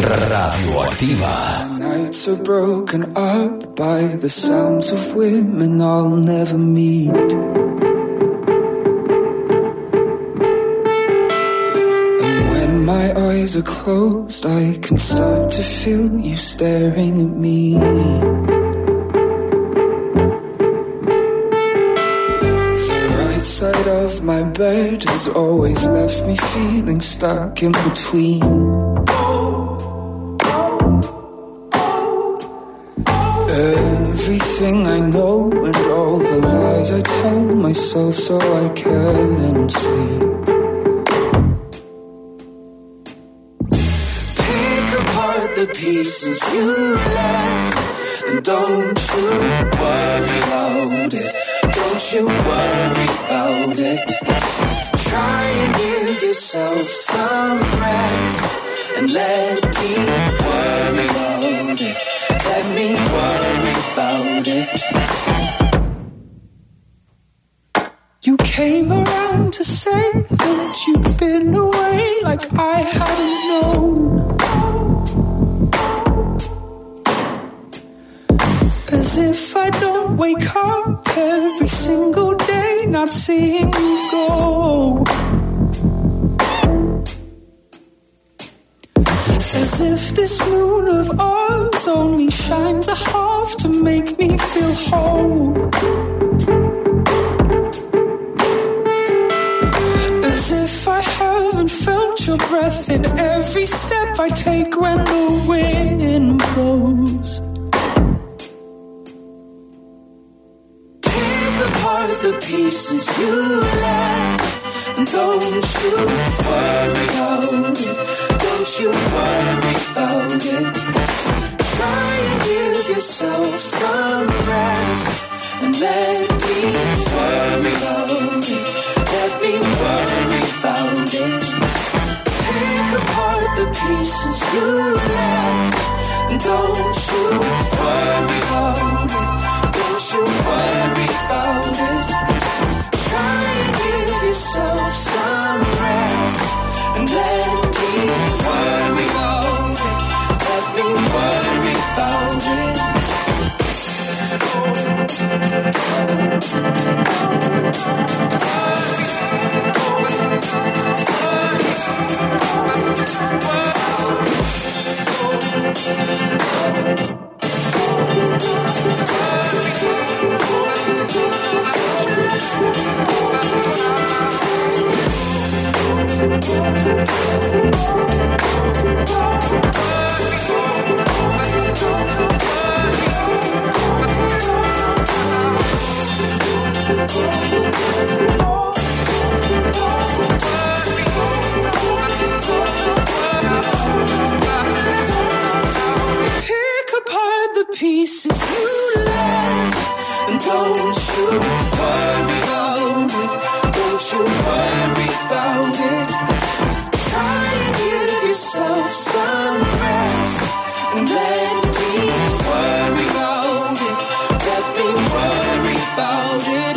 Radioactiva. Nights are broken up by the sounds of women I'll never meet. And when my eyes are closed, I can start to feel you staring at me. Side of my bed has always left me feeling stuck in between. Everything I know and all the lies I tell myself so I can sleep. Pick apart the pieces you left and don't you worry about it. Don't you worry about it. Try and give yourself some rest and let me worry about it. Let me worry about it. You came around to say that you'd been away like I hadn't known. As if I don't wake up every single day not seeing you go. As if this moon of ours only shines a half to make me feel whole. As if I haven't felt your breath in every step I take when the wind blows. The pieces you left, and don't you worry about it. Don't you worry about it. Try and give yourself some rest and let me worry about it. Let me worry about it. Pick apart the pieces you left, and don't you worry about it. Don't you worry about it. Try and give yourself some rest and let me worry about it. Let me worry about it. Pick apart the pieces you left, and don't you worry about it. Don't you worry about it. Try and give yourself some rest and let me worry about it. Let me worry about it.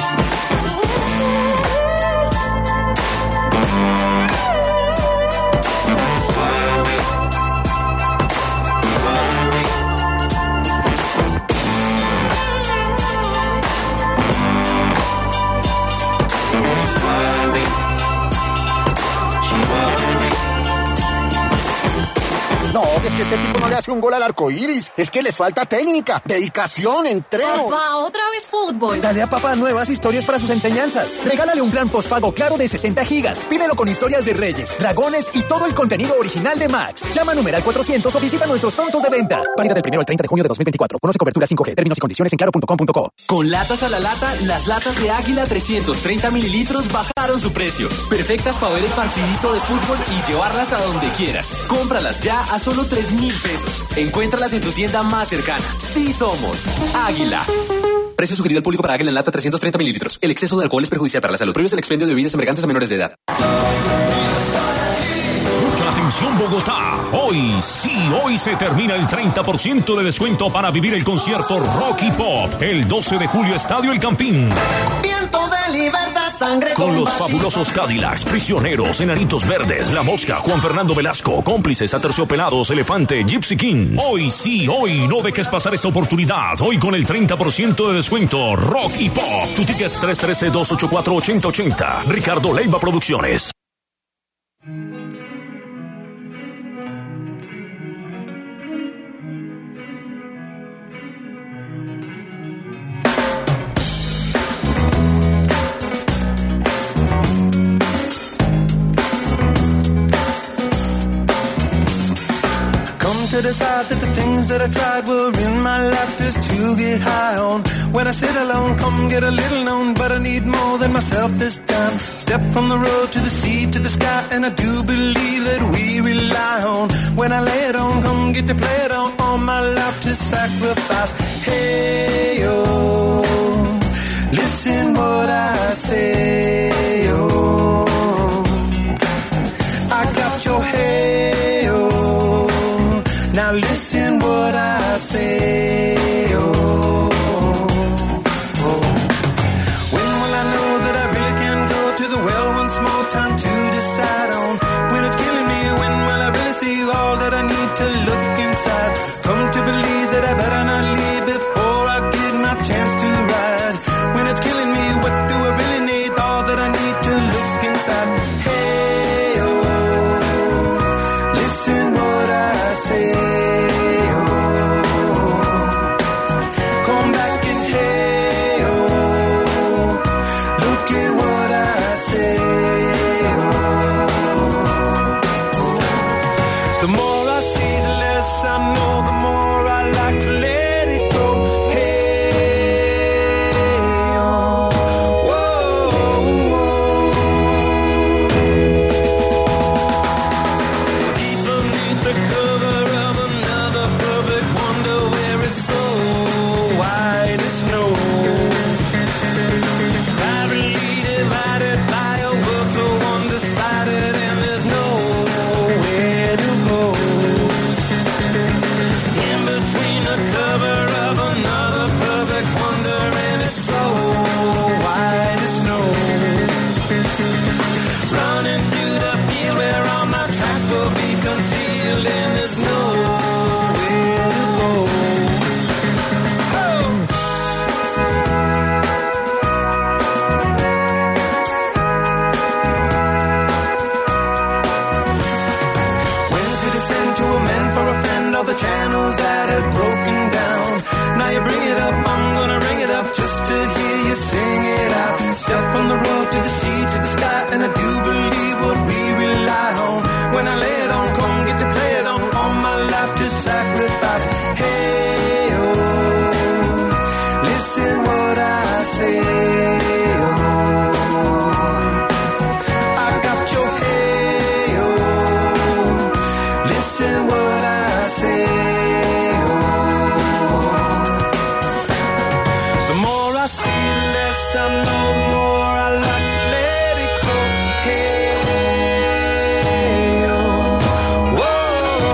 No, es que este tipo no le hace un gol al arco iris. Es que les falta técnica, dedicación, entreno. Papá, otra vez fútbol. Dale a papá nuevas historias para sus enseñanzas. Regálale un plan postpago Claro de 60 gigas. Pídelo con historias de reyes, dragones y todo el contenido original de Max. Llama a numeral 400 o visita nuestros puntos de venta. Válida del 1 al 30 de junio de 2024. Conoce cobertura 5G. Términos y condiciones en claro.com.co. Con latas a la lata, las latas de Águila 330 mililitros bajaron su precio. Perfectas para ver el partidito de fútbol y llevarlas a donde quieras. Cómpralas ya a solo 3,000 pesos. Encuéntralas en tu tienda más cercana. Sí somos Águila. Precio sugerido al público para Águila en lata 330 mililitros. El exceso de alcohol es perjudicial para la salud. Prohíbe el expendio de bebidas embriagantes a menores de edad. Atención Bogotá, hoy se termina el 30% de descuento para vivir el concierto Rock y Pop el 12 de julio, Estadio El Campín. Viento de libertad, sangre con los fabulosos Cadillacs, Prisioneros, Enanitos Verdes, La Mosca, Juan Fernando Velasco, Cómplices, Aterciopelados, Elefante, Gypsy Kings. Hoy no dejes pasar esta oportunidad. Hoy con el 30% de descuento, Rock y Pop. Tu ticket 313-284-8080. Ricardo Leiva Producciones. To decide that the things that I tried were in my life just to get high on. When I sit alone, come get a little known, but I need more than myself this time. Step from the road to the sea to the sky, and I do believe that we rely on. When I lay it on, come get to play it on, all my life to sacrifice. Hey, yo, listen what I say, yo. I got your hey, yo. Now listen what I say, oh, oh. When will I know that I really can go to the well once more? Time to decide on when it's killing me. When will I really see all that I need to look inside? Come to believe that I better not leave before I get my chance to ride. When it's killing me, what do I really need? All that I need to look inside. Hey, oh, listen what I say. Just to hear you sing it out. Step from the road to the sea to the sky, and I do believe what we rely on. When I lay it on, come get to play it on. All my life to sacrifice. Hey, oh, listen what I say, oh. I got your hey, oh, listen what I say. I know the more I like to let it go. Hey, oh, whoa,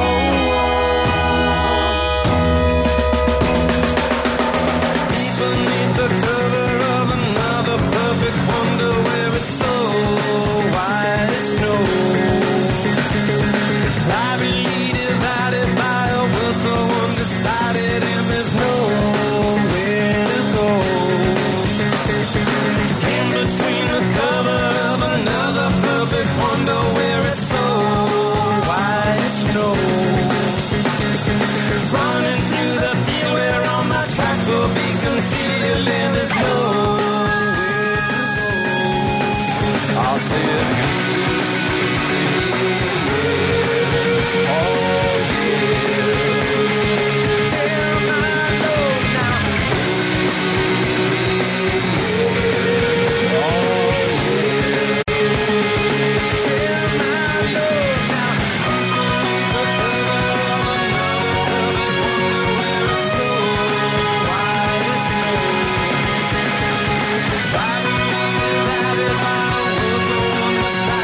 deep beneath the cover of another perfect wonder, where it's so white as snow. Privately divided by a world so undecided, and there's nowhere to go. Between the cover of another perfect wonder, where it's so white as snow. Running through the field where all my tracks will be concealed, and there's nowhere to go. I'll say it. Oh yeah. Tell my Lord now. By the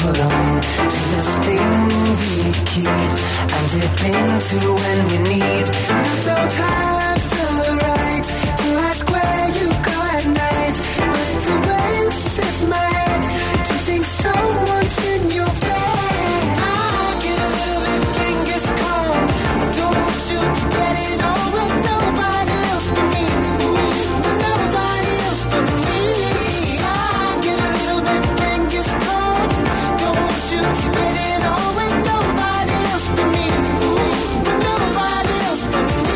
put on to this thing we keep and dip into when we need. And I don't have the right to ask where you go at night, but the waves hit my head to think someone's in your bed. I get a little bit fingers cold. I don't want you to get it on with nobody else but me. With nobody else but me. I get a little bit fingers cold. Don't want you to get it on with nobody else but me. With nobody else but me.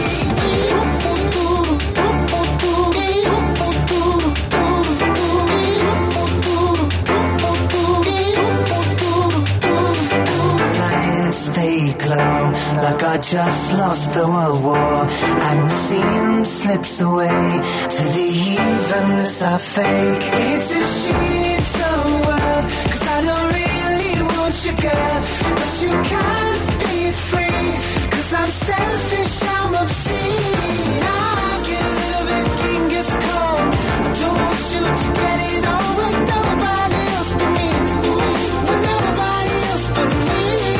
They glow like I just lost the World War, and the scene slips away to the evenness I fake. It's a shit-some world, 'cause I don't really want you, girl, but you can't be free, 'cause I'm selfish, I'm obscene. I get a little bit fingers cold. I don't want you to get it on with nobody else but me. With nobody else but me.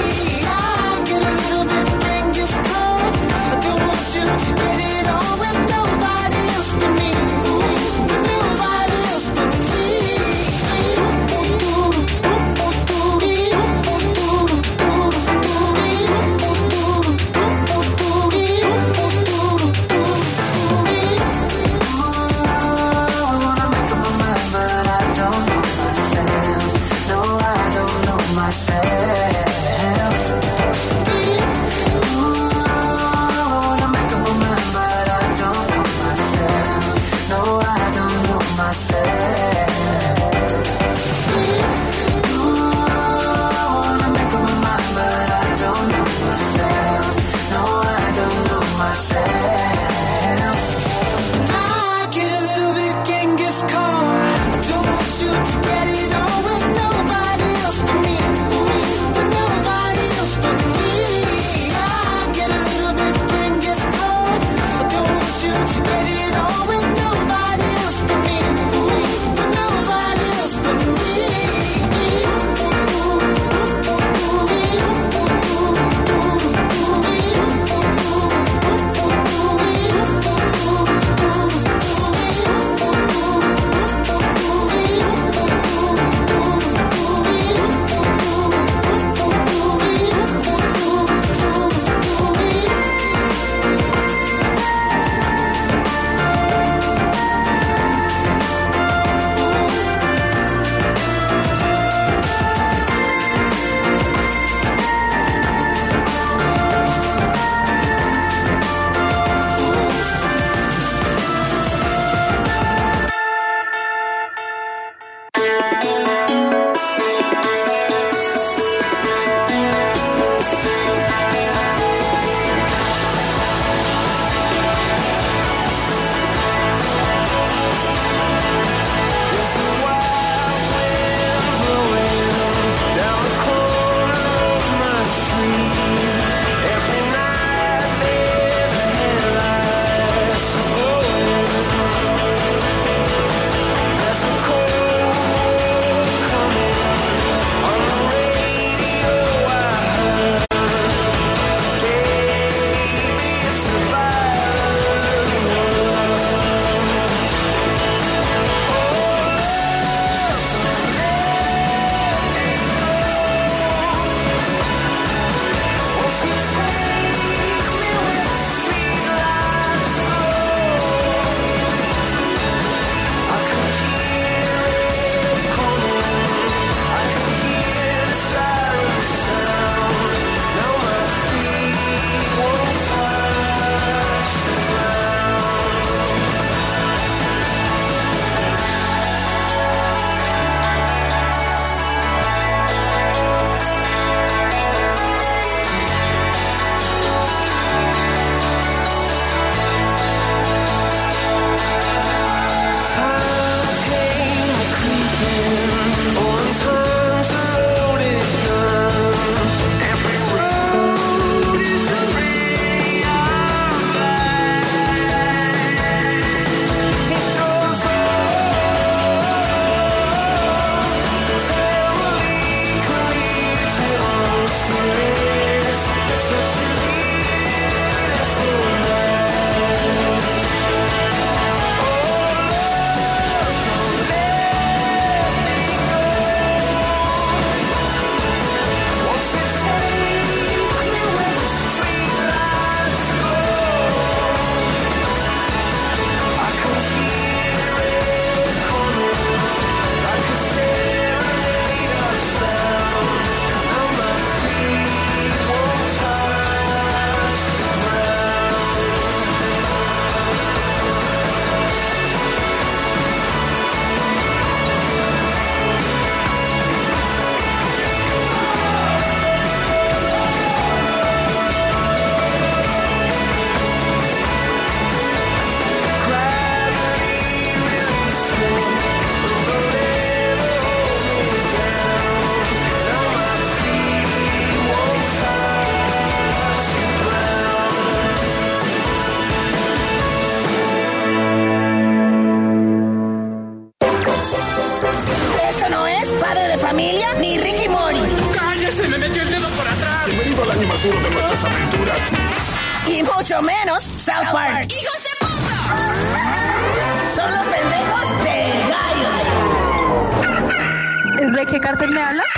To get it on with nobody else but me. With nobody else but me. más duro de nuestras aventuras. Y mucho menos South Park. ¡Hijos de puta! Son los pendejos del gallo. ¿De qué cárcel me habla?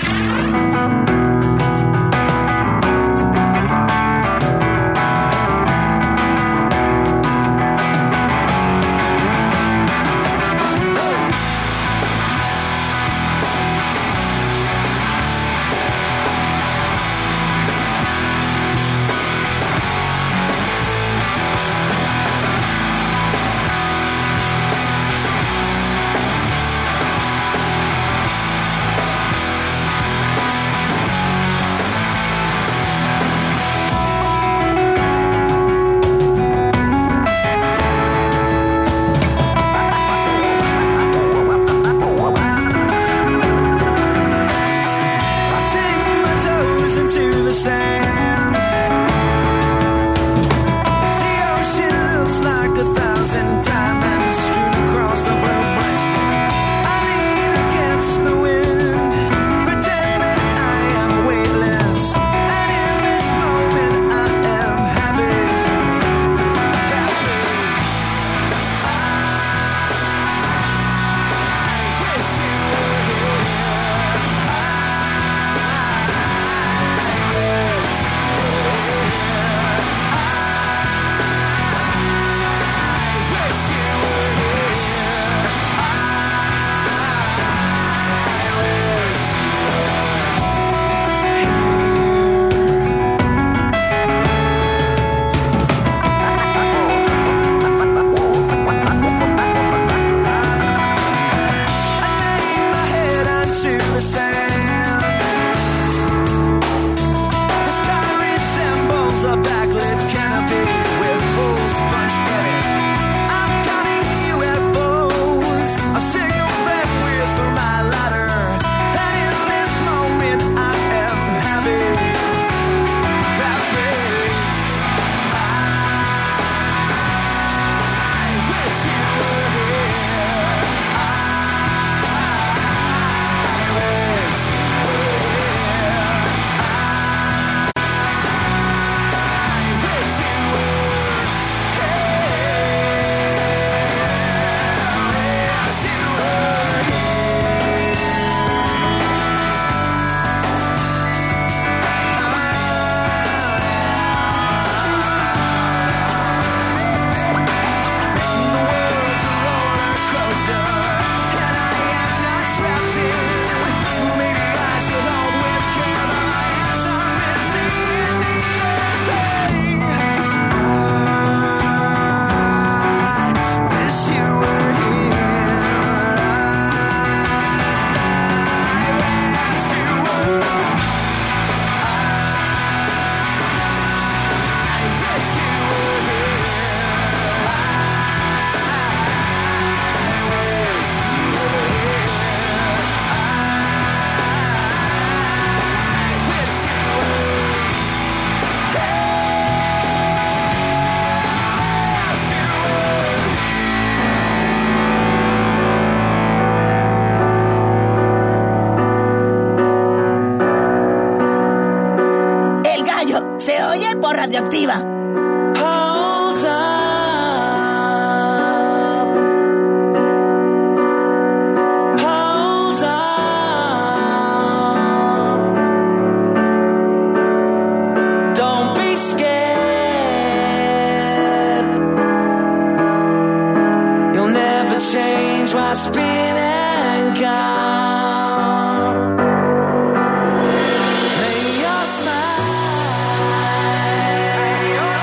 Radioactiva. Hold up. Hold up. Don't be scared. You'll never change what's been and gone. May your smile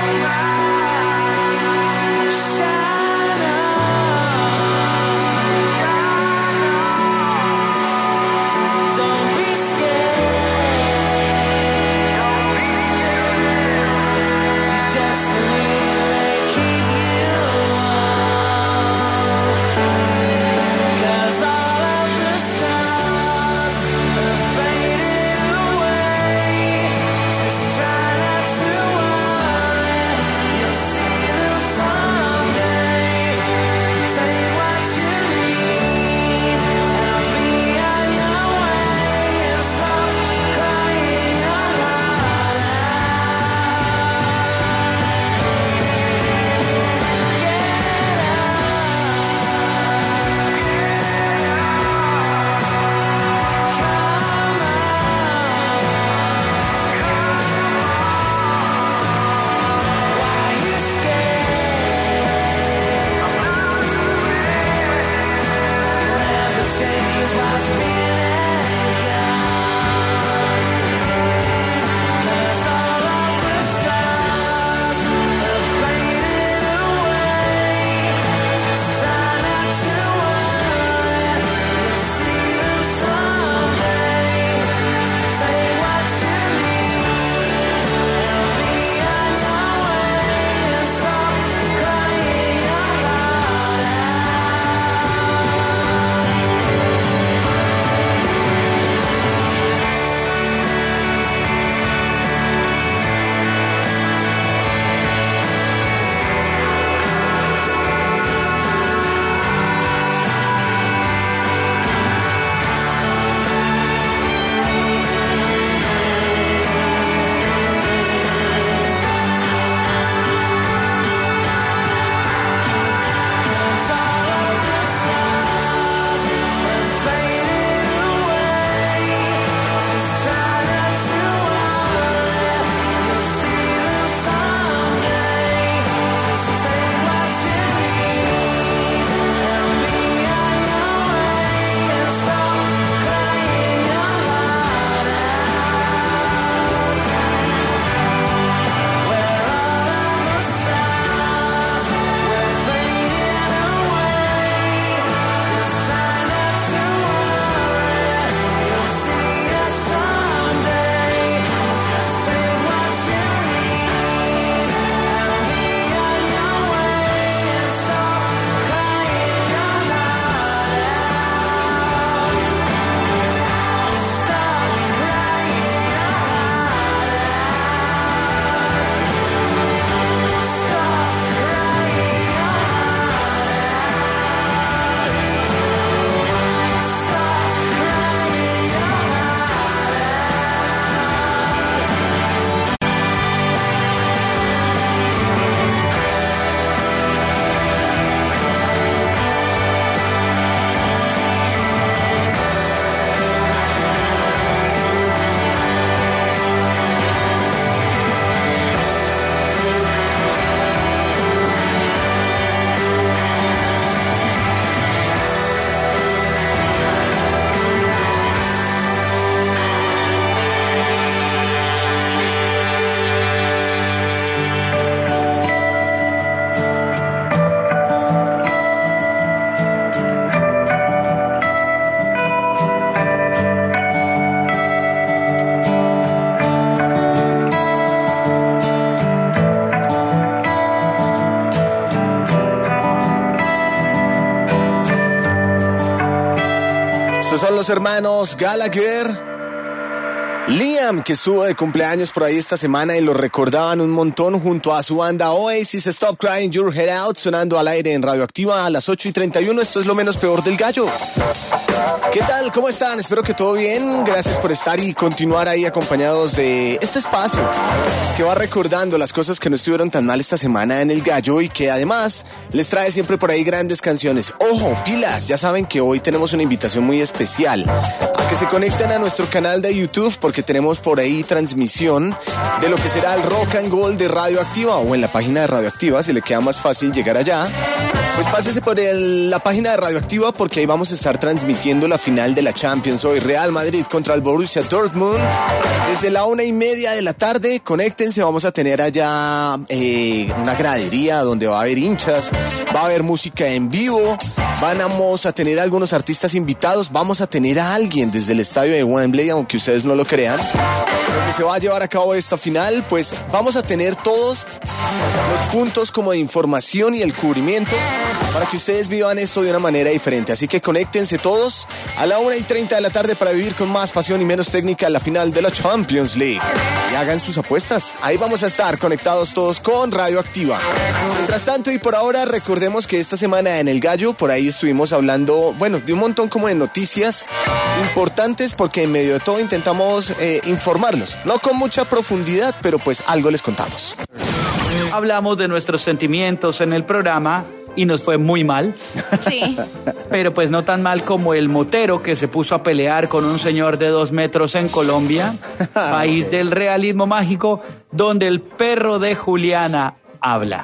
los hermanos Gallagher. Liam, que estuvo de cumpleaños por ahí esta semana y lo recordaban un montón junto a su banda Oasis, Stop Crying Your Head Out, sonando al aire en Radioactiva a las 8:31. Esto es Lo Menos Peor del Gallo. ¿Qué tal? ¿Cómo están? Espero que todo bien. Gracias por estar y continuar ahí acompañados de este espacio que va recordando las cosas que no estuvieron tan mal esta semana en el Gallo y que además les trae siempre por ahí grandes canciones. ¡Ojo, pilas! Ya saben que hoy tenemos una invitación muy especial a que se conecten a nuestro canal de YouTube porque tenemos por ahí transmisión de lo que será el Rock and Gold de Radioactiva o en la página de Radioactiva, si le queda más fácil llegar allá. Pues pásese por la página de Radioactiva porque ahí vamos a estar transmitiendo la final de la Champions hoy. Real Madrid contra el Borussia Dortmund. Desde la 1:30 de la tarde, conéctense, vamos a tener allá una gradería donde va a haber hinchas, va a haber música en vivo, vamos a tener algunos artistas invitados, vamos a tener a alguien desde el estadio de Wembley, aunque ustedes no lo crean, donde se va a llevar a cabo esta final. Pues vamos a tener todos los puntos como de información y el cubrimiento para que ustedes vivan esto de una manera diferente. Así que conéctense todos a la 1:30 de la tarde para vivir con más pasión y menos técnica la final de la Champions League. Y hagan sus apuestas. Ahí vamos a estar conectados todos con Radioactiva. Mientras tanto y por ahora, recordemos que esta semana en El Gallo, por ahí estuvimos hablando, de un montón como de noticias importantes porque en medio de todo intentamos informarlos. No con mucha profundidad, pero pues algo les contamos. Hablamos de nuestros sentimientos en el programa y nos fue muy mal. Sí. Pero pues no tan mal como el motero que se puso a pelear con un señor de 2 metros en Colombia, país del realismo mágico, donde el perro de Juliana habla.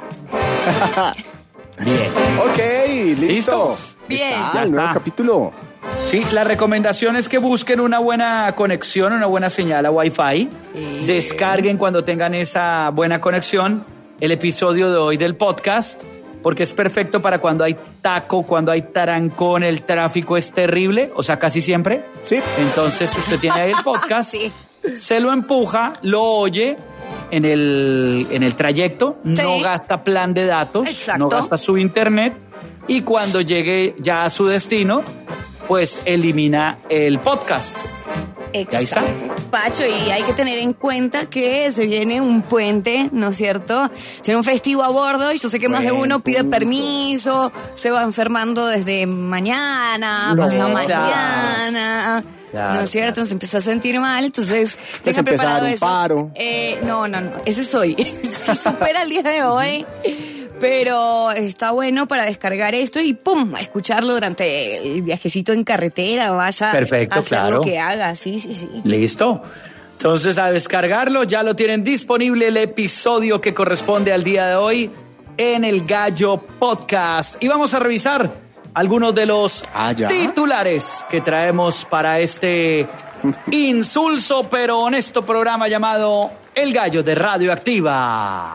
Bien. Ok, listo. Bien. Está el nuevo capítulo. Sí, la recomendación es que busquen una buena conexión, una buena señal a Wi-Fi. Descarguen cuando tengan esa buena conexión el episodio de hoy del podcast, porque es perfecto para cuando hay taco, cuando hay tarancón, el tráfico es terrible, o sea, casi siempre. Sí. Entonces usted tiene ahí el podcast, Sí. se lo empuja, lo oye en el trayecto, Sí. no gasta plan de datos, Exacto. no gasta su internet, y cuando llegue ya a su destino, pues elimina el podcast. Exacto. Ahí está. Pacho, y hay que tener en cuenta que se viene un puente, ¿no es cierto? Se viene un festivo a bordo y yo sé que más de uno pide permiso, se va enfermando desde mañana, pasado mañana. Claro, ¿no es cierto? claro. Se empieza a sentir mal, entonces tengan empezar preparado un eso. paro. No, ese soy. Si supera el día de hoy. Pero está bueno para descargar esto y ¡pum! A escucharlo durante el viajecito en carretera, vaya Perfecto, a hacer claro. lo que haga, sí. Listo. Entonces a descargarlo, ya lo tienen disponible el episodio que corresponde al día de hoy en el Gallo Podcast. Y vamos a revisar algunos de los ¿Ya? titulares que traemos para este insulso pero honesto programa llamado El Gallo de Radioactiva.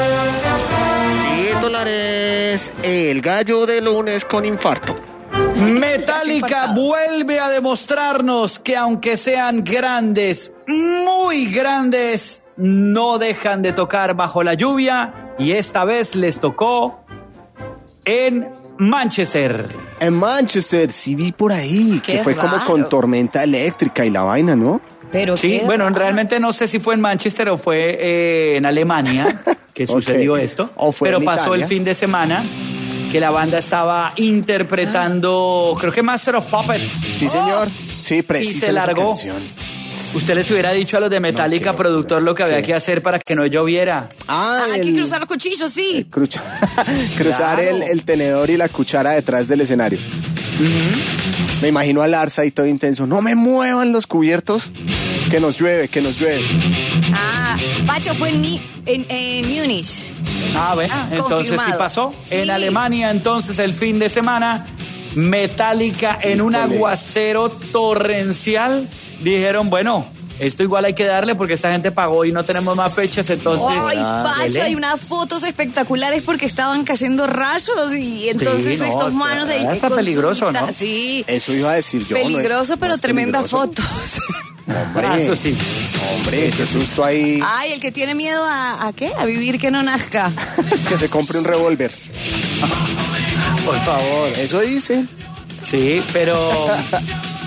$10. El Gallo de lunes con infarto. Metallica vuelve a demostrarnos que aunque sean grandes, muy grandes, no dejan de tocar bajo la lluvia y esta vez les tocó en Manchester. En Manchester, sí vi por ahí, Qué que fue como raro. con tormenta eléctrica y la vaina, ¿no? Pero Sí, qué bueno, raro. realmente no sé si fue en Manchester o fue en Alemania que sucedió esto, O fue pero en pasó Italia. el fin de semana que la banda estaba interpretando, creo que Master of Puppets. Sí, señor. Sí, preciso. Y se largó. Usted les hubiera dicho a los de Metallica, productor, lo que había que hacer para que no lloviera. Hay que cruzar los cuchillos, sí. Cruzar Claro. el tenedor y la cuchara detrás del escenario. Me imagino a Larsa y todo intenso. No me muevan los cubiertos. Que nos llueve, que nos llueve. Pacho fue en Múnich. Ah, bueno, entonces sí confirmado. pasó. Sí. En Alemania, entonces, el fin de semana, Metallica en un Híjole. aguacero torrencial. Dijeron, bueno, esto igual hay que darle porque esta gente pagó y no tenemos más fechas, entonces... Ay, Pacho, dele. hay unas fotos espectaculares porque estaban cayendo rayos y entonces Sí, no, estos manos ahí. está con peligroso, su- ¿no? Sí. Eso iba a decir yo. Peligroso, pero tremendas fotos. fotos. Hombre, Ah, eso sí. Hombre, qué susto ahí. Ay, el que tiene miedo ¿a qué? A vivir que no nazca. Que se compre un revólver. Por favor. Eso dice. Sí, pero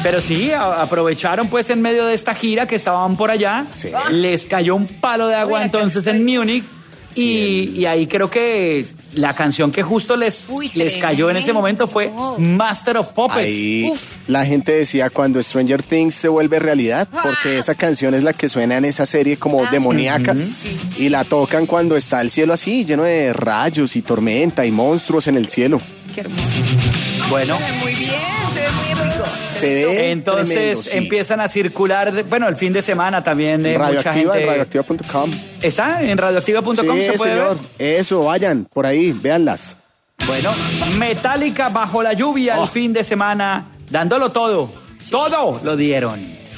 Pero sí, aprovecharon pues en medio de esta gira que estaban por allá, Sí. les cayó un palo de agua Uy, acá entonces estoy. en Múnich y ahí creo que la canción que justo les cayó en ese momento fue Master of Puppets. Ahí la gente decía cuando Stranger Things se vuelve realidad, porque esa canción es la que suena en esa serie como demoníaca, y la tocan cuando está el cielo así, lleno de rayos y tormenta y monstruos en el cielo. Qué hermoso. Bueno, Se ve muy bien, se ve muy rico. Se ve entonces tremendo, sí. empiezan a circular, el fin de semana también mucha Radioactiva, gente. radioactiva.com. ¿Está? ¿En radioactiva.com Sí, se puede señor. ver? Eso, vayan por ahí, véanlas. Bueno, Metallica bajo la lluvia el fin de semana, dándolo todo. Todo lo dieron.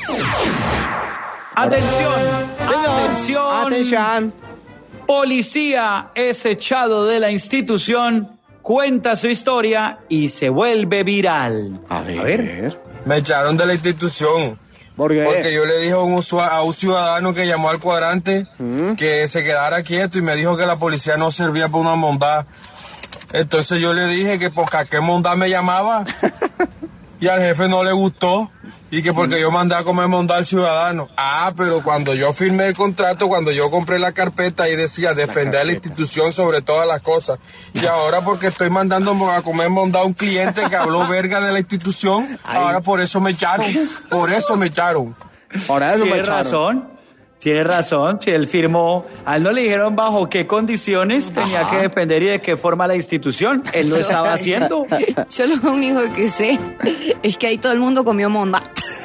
Atención. Atención. Policía es echado de la institución, cuenta su historia y se vuelve viral. A ver. Me echaron de la institución. ¿Por qué? Porque yo le dije a un ciudadano que llamó al cuadrante que se quedara quieto y me dijo que la policía no servía para una mondá. Entonces yo le dije que porque a qué mondá me llamaba y al jefe no le gustó y que porque yo mandé a comer mondá al ciudadano. Ah, pero cuando yo firmé el contrato, cuando yo compré la carpeta, ahí decía defender la institución sobre todas las cosas. Y ahora porque estoy mandando a comer mondá a un cliente que habló verga de la institución, ahora por eso me echaron. Por eso me echaron. Ahora eso me Tiene echaron. razón. Tiene razón, si él firmó, a él no le dijeron bajo qué condiciones tenía que depender y de qué forma la institución. Él lo estaba haciendo. Yo lo único que sé es que ahí todo el mundo comió monda.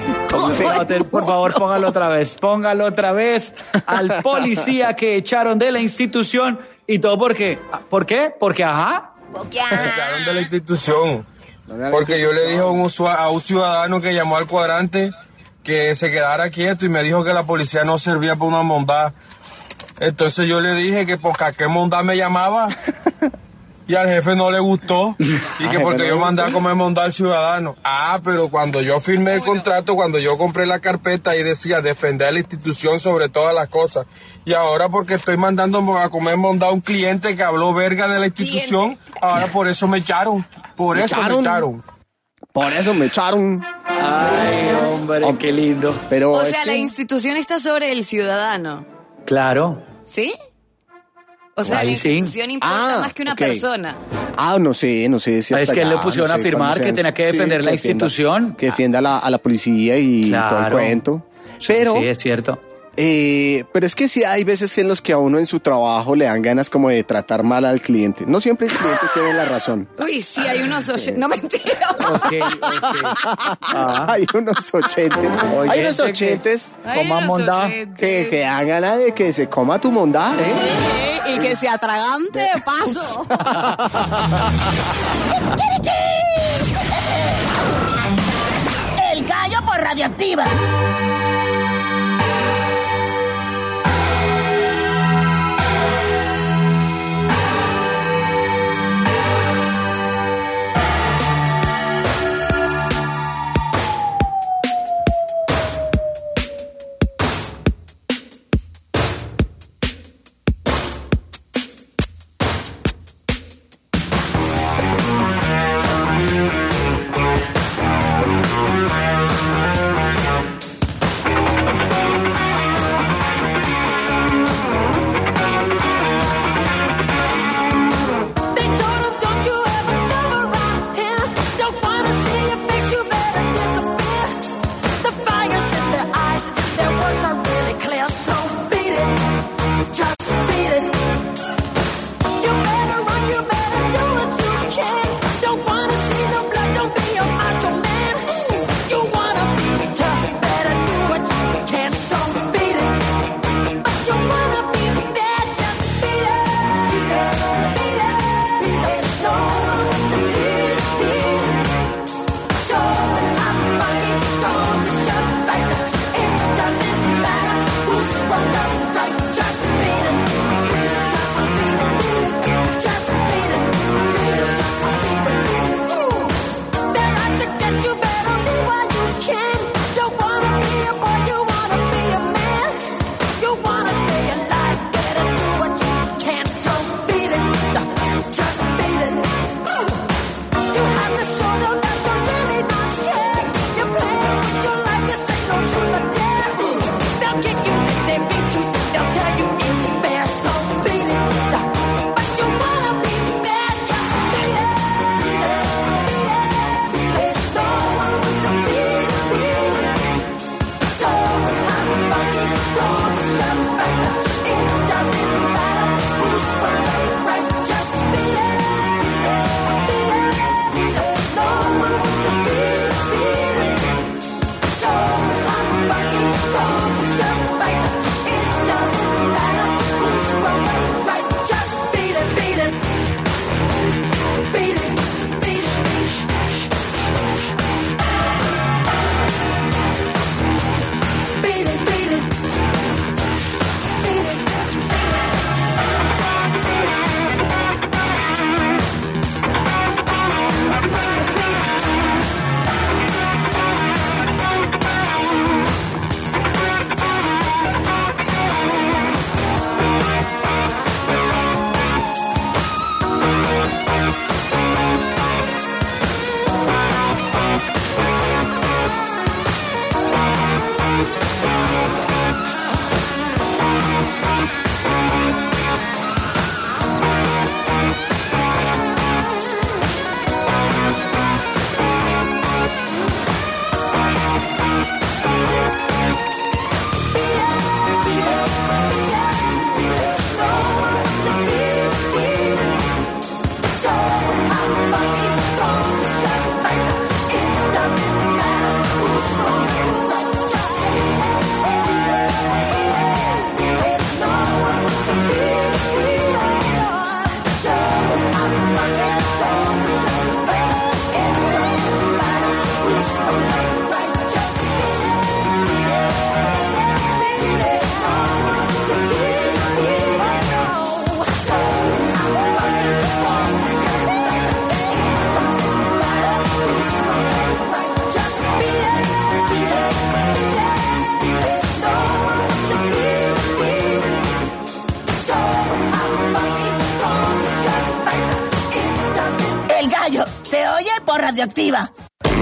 Por favor, póngalo otra vez al policía que echaron de la institución y todo porque, ¿por qué? Porque ajá. Me echaron de la institución. Porque yo le dije a un ciudadano que llamó al cuadrante que se quedara quieto y me dijo que la policía no servía para una mondá. Entonces yo le dije que porque a qué mondá me llamaba y al jefe no le gustó y que porque yo mandé a comer mondá al ciudadano. Ah, pero cuando yo firmé el contrato, cuando yo compré la carpeta, ahí decía defender la institución sobre todas las cosas. Y ahora porque estoy mandando a comer mondá a un cliente que habló verga de la institución, ahora por eso me echaron. Por eso me echaron. Por eso me echaron. Ay, hombre, qué lindo. Pero O es sea, que- la institución está sobre el ciudadano, Claro. ¿sí? O sea, Ahí la sí. institución importa más que una ok. persona. No sé si Es hasta que allá, le pusieron no a sé firmar cuándo que sean. tenía que defender la defienda- institución. Que defienda a la policía y todo el Claro. cuento. Pero, Sí, es cierto. pero es que sí hay veces en los que a uno en su trabajo le dan ganas como de tratar mal al cliente. No siempre el cliente tiene la razón. Uy, sí, hay unos oyentes. No mentira. Ok. Hay unos ochentes. Hay unos Oyente que- ochentes Hay Coma unos mondá. oyentes. que dan ganas de que se coma tu mondá, ¿eh? Sí, y que se atragante de paso. El gallo por radioactiva. Radioactiva.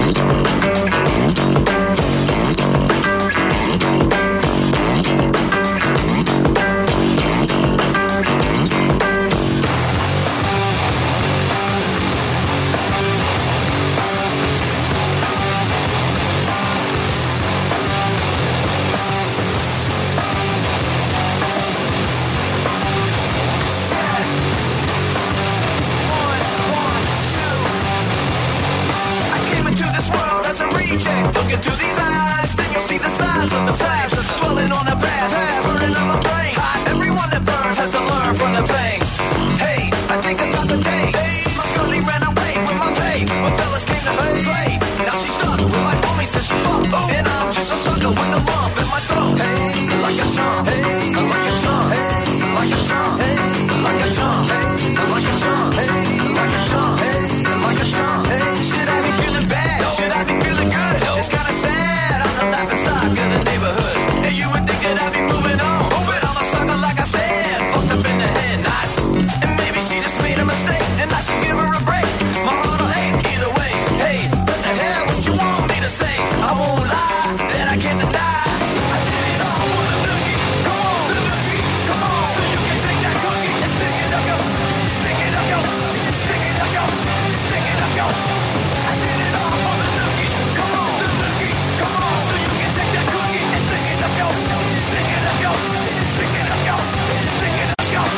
Look into these eyes, then you'll see the size of the flames dwelling on the past. It's burning on my brain. Everyone that burns has to learn from the pain. Hey, I think about the day. My girlie ran away with my pay. When fellas came to play. Now she's stuck with my homies since she fucked. And I'm just a sucker with a lump in my throat. Hey, like a chump. Hey, like a chump. Hey, like a chump. Hey, like a chump. Hey, like a chump. Hey, like a chump. Hey, like a chump. Hey, should I be feeling bad? Should I be feeling good? It's kinda sad, I'm the laughing stock of the neighborhood. And you would think that I'd be moving on. But I'm a sucker like I said, fucked up in the head. And maybe she just made a mistake, and I should give her a break. My heart will ache either way. Hey, what the hell, what you want me to say? I won't lie, that I can't deny. I did it all for the nookie. Come on, the nookie, come on. So you can take that cookie and stick it up, yo. Stick it up, yo. Stick it up, yo. Stick it up, yo. I did it all for the nookie. Come on, the nookie, come on. So you can take that cookie and stick it up, yo. Stick it up, yo. Stick it up, yo. Stick it up, yo.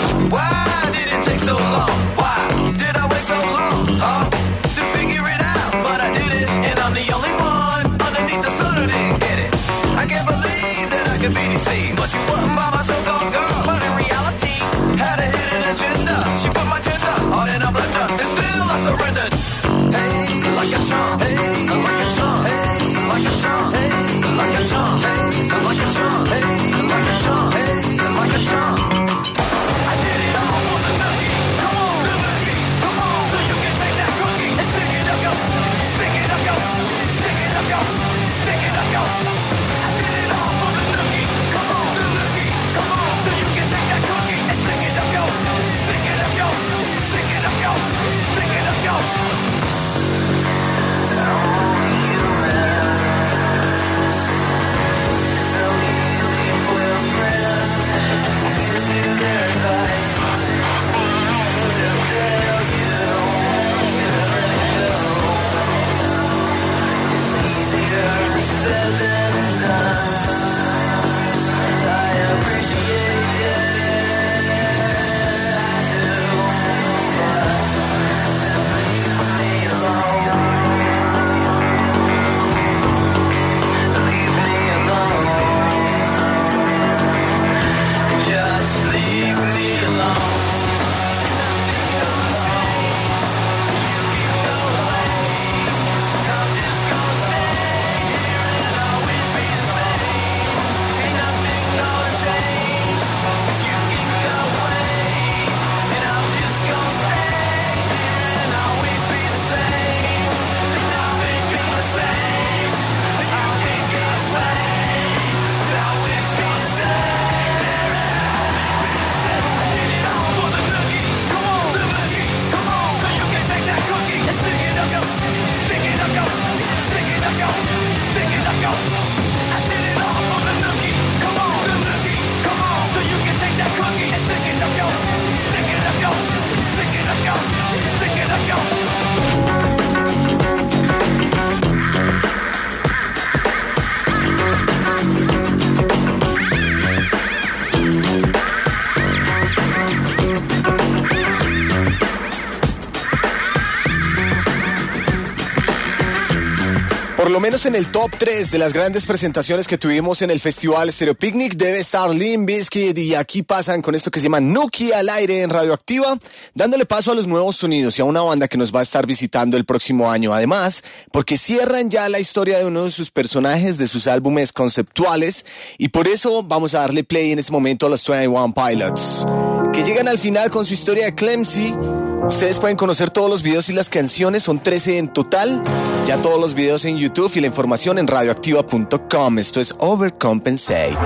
Why did it take so long? Why did I wait so long? Huh? To figure it out, but I did it, and I'm the only one underneath the sun who didn't get it. I can't believe that I could be deceived, but you wasn't by my so-called girl. But in reality, had a hidden agenda. She put my tender heart in a blender, and still I surrendered. Hey, like a chump. Hey, like a chump. Hey, like a chump. Hey, like a chump. Hey, like a chump. Hey, like a chump. Hey, like a chump. I did it all for the nookie. Come on, the nookie. Come on, so you can take that cookie and stick it up, yo. Stick it up, yo. Stick it up, yo. Stick it up, yo. I did it all for the nookie. Come on, the nookie. Come on, so you can take that cookie and stick it up, yo. Stick it up, yo. Stick it up, yo. Stick it up, yo. Por lo menos en el top 3 de las grandes presentaciones que tuvimos en el Festival Stereo Picnic debe estar Limp Bizkit, y aquí pasan con esto que se llama Nookie al aire en Radioactiva, dándole paso a los nuevos sonidos y a una banda que nos va a estar visitando el próximo año. Además, porque cierran ya la historia de uno de sus personajes de sus álbumes conceptuales, y por eso vamos a darle play en este momento a los 21 Pilots, que llegan al final con su historia de Clemcy. Ustedes pueden conocer todos los videos y las canciones, son 13 en total. Ya todos los videos en YouTube y la información en radioactiva.com. Esto es Overcompensate.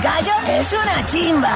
gallo es una chimba.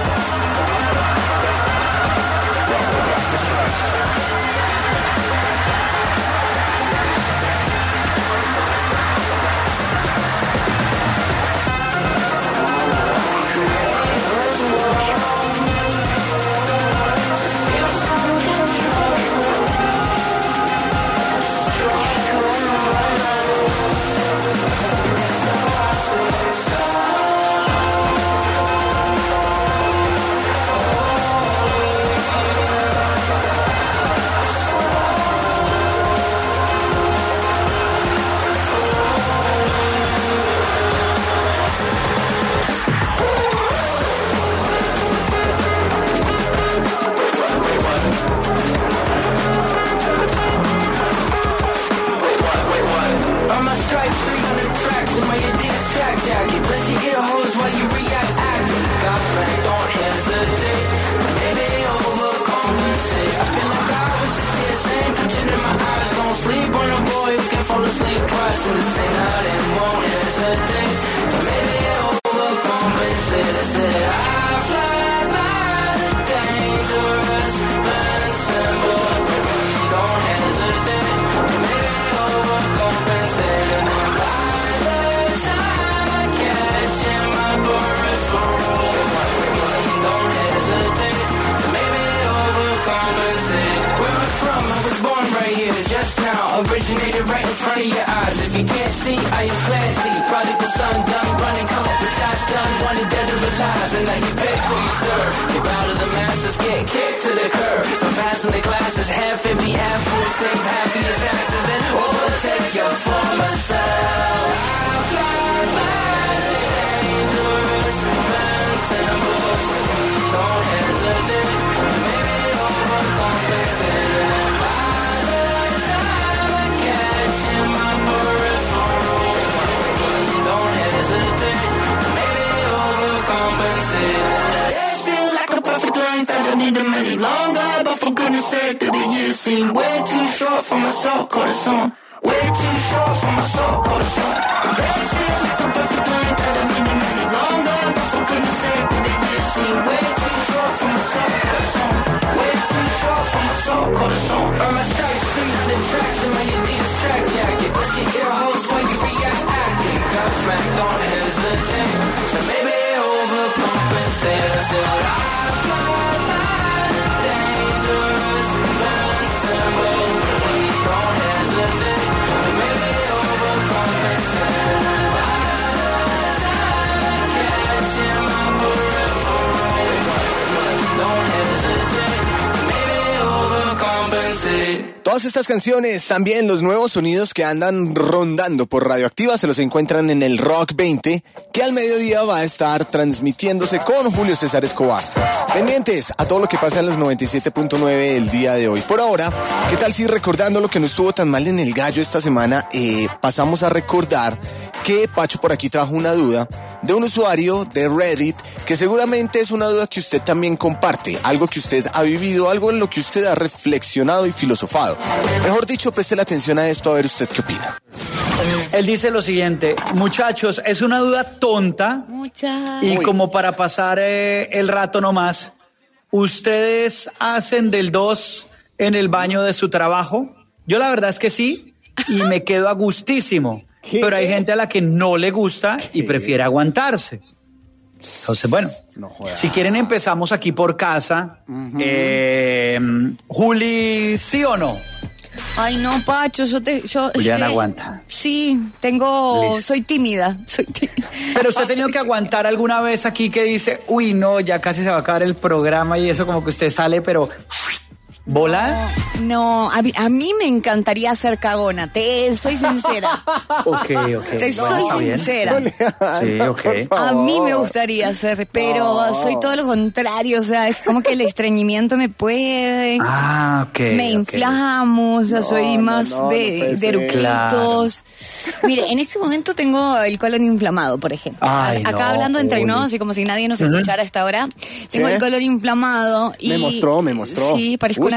Originated right in front of your eyes. If you can't see, I am classy. Prodigal son, done running, come up with Josh done, wanted dead or alive. And now you pay for you serve. You bow to the masters, get kicked to the curb. From passing the classes, half empty, half full, save half of your taxes, then overtake your former self. I fly by the dangerous man symbol. Don't hesitate, maybe overcompensate. I don't need them any longer, but for goodness sake, the years seem way too short for my so-called song. Way too short for my so-called song. They feel like a perfect length, I don't need them any longer, but for goodness sake, the years seem way too short for my so-called song. Way too short for my so-called song. Earn my stripes, clean out the tracks in my Adidas track jacket. Bust your ear holes while you react acting. Got back, don't hesitate. So maybe overcompensate. I said I fly by the dangerous man symbol. Please don't hesitate. Maybe overcompensate. By the time I catch in my peripheral. Please don't hesitate. Maybe overcompensate. Todas estas canciones, también los nuevos sonidos que andan rondando por Radioactiva, se los encuentran en el Rock 20, que al mediodía va a estar transmitiéndose con Julio César Escobar. Pendientes a todo lo que pasa en los 97.9 el día de hoy. Por ahora, ¿qué tal si recordando lo que no estuvo tan mal en el gallo esta semana, pasamos a recordar que Pacho por aquí trajo una duda de un usuario de Reddit, que seguramente es una duda que usted también comparte, algo que usted ha vivido, algo en lo que usted ha reflexionado y filosofado. Mejor dicho, preste la atención a esto a ver usted qué opina. Él dice lo siguiente: muchachos, es una duda tonta y como para pasar el rato nomás, ¿ustedes hacen del 2 en el baño de su trabajo? Yo la verdad es que sí, y me quedo a gustísimo. Pero hay gente a la que no le gusta y prefiere aguantarse. Entonces, bueno, si quieren empezamos aquí por casa. Juli, ¿sí o no? Ay, no, Pacho, Julián aguanta. Sí, soy tímida. Pero usted ha tenido que aguantar alguna vez aquí que dice, uy, no, ya casi se va a acabar el programa y eso como que usted sale, pero... ¿Volada? No, a mí me encantaría ser cagona, soy sincera. Ok. Soy sincera. Sí, ok. A mí me gustaría ser, pero soy todo lo contrario, o sea, es como que el estreñimiento me puede. Ok. Me inflamo, o sea, soy más de eructitos. Claro. Mire, en este momento tengo el colon inflamado, por ejemplo. Acá hablando entre nos y como si nadie nos escuchara a esta hora, tengo el colon inflamado y... Me mostró. Sí, parezco una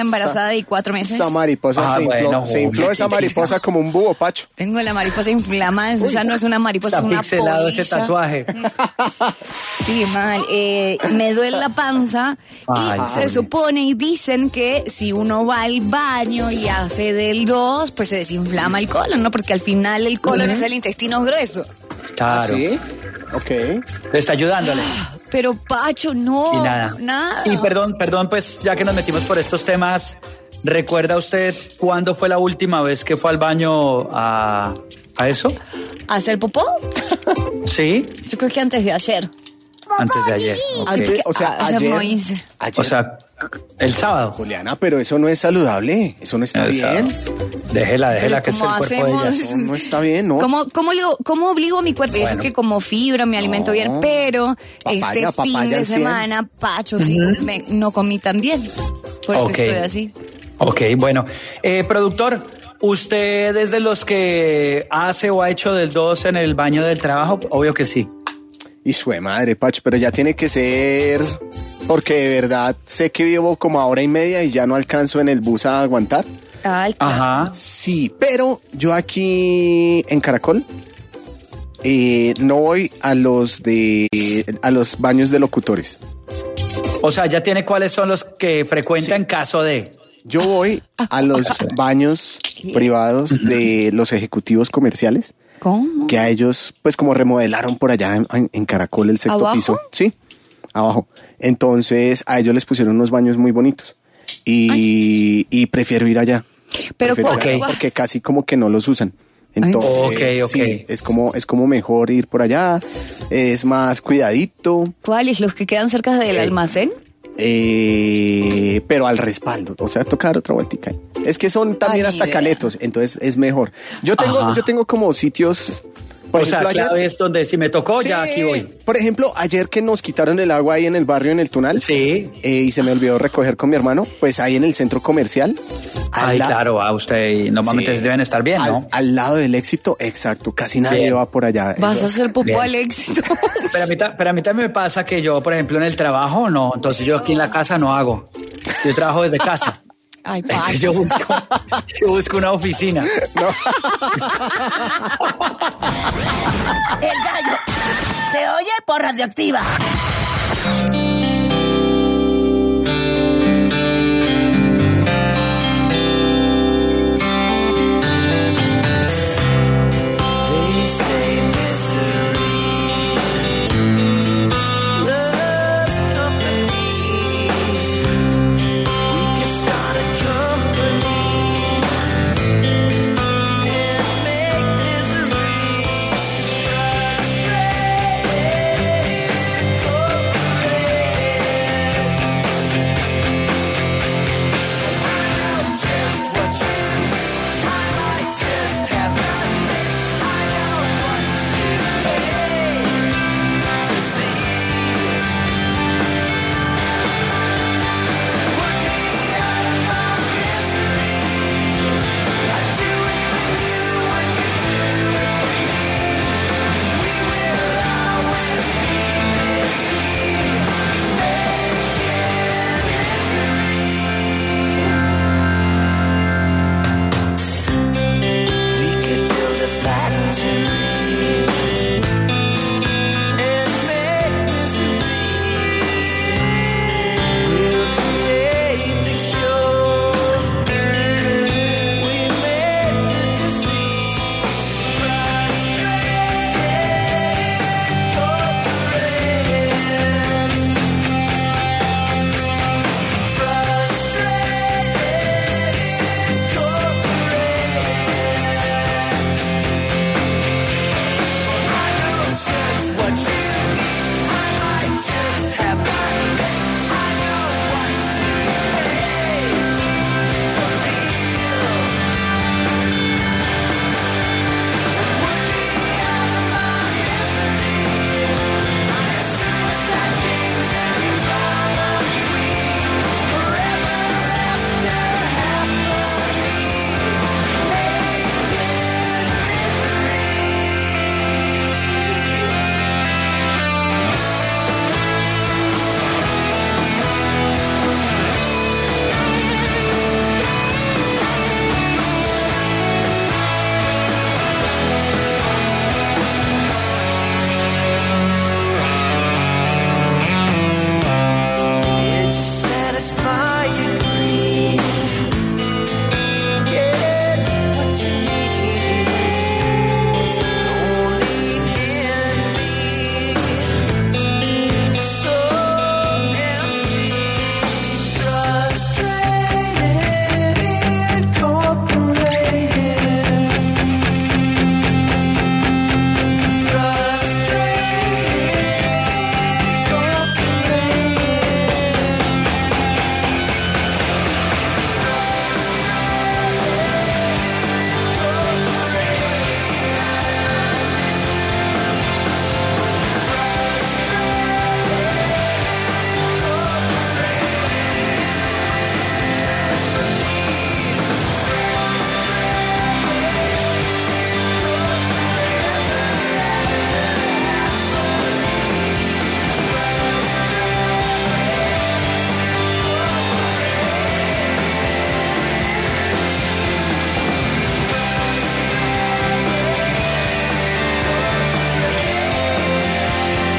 embarazada de 4 meses. Esa mariposa se infló esa mariposa como un búho, Pacho. Tengo la mariposa inflamada, eso ya no es una mariposa, es una pixelado polilla. ese tatuaje. Sí, mal. Me duele la panza y se supone y dicen que si uno va al baño y hace del 2, pues se desinflama el colon, ¿no? Porque al final el colon es el intestino grueso. Claro. ¿Sí? Ok. Le está ayudándole. Pero Pacho, no. Y nada. Y perdón, pues ya que nos metimos por estos temas, ¿recuerda usted cuándo fue la última vez que fue al baño a eso? ¿A hacer popó? Sí. Yo creo que antes de ayer. Antes de ayer. Okay. Ayer no hice. O sea, el sábado. Juliana, pero eso no es saludable. Eso no está bien. Déjela que es el cuerpo de ella. Eso no está bien, ¿no? ¿Cómo obligo a mi cuerpo? Bueno. Eso que como fibra me alimento bien, pero fin de semana, Pacho, sí, no comí tan bien. Por eso estoy así. Ok, bueno. Productor, ¿usted es de los que hace o ha hecho del 2 en el baño del trabajo? Obvio que sí. Y su madre, Pacho, pero ya tiene que ser, porque de verdad sé que vivo como a 1:30 y ya no alcanzo en el bus a aguantar. Ay, claro. Ajá. Sí, pero yo aquí en Caracol no voy a los baños de locutores. O sea, ya tiene cuáles son los que frecuenta en caso de. Yo voy a los baños privados de los ejecutivos comerciales. ¿Cómo? Que a ellos, pues como remodelaron por allá en Caracol el 6º piso. Sí, abajo. Entonces a ellos les pusieron unos baños muy bonitos. Y prefiero ir allá. Pero porque casi como que no los usan. Entonces, sí, es como mejor ir por allá. Es más cuidadito. ¿Cuáles? ¿Los que quedan cerca del almacén? Pero al respaldo, o sea, tocar otra vueltica. Es que son también hasta caletos, entonces es mejor. Yo tengo como sitios. O sea, clave es donde si me tocó, ya aquí voy. Por ejemplo, ayer que nos quitaron el agua ahí en el barrio, en el Tunal. Sí. Y se me olvidó recoger con mi hermano, pues ahí en el centro comercial. Claro, usted normalmente deben estar bien, ¿no? Al lado del Éxito, exacto. Casi nadie va por allá. Vas a hacer popó al Éxito. Pero a mí también me pasa que yo, por ejemplo, en el trabajo, no. Entonces yo aquí en la casa no hago. Yo trabajo desde casa. Ay, Pacho. Yo busco una oficina. No. El gallo se oye por Radioactiva.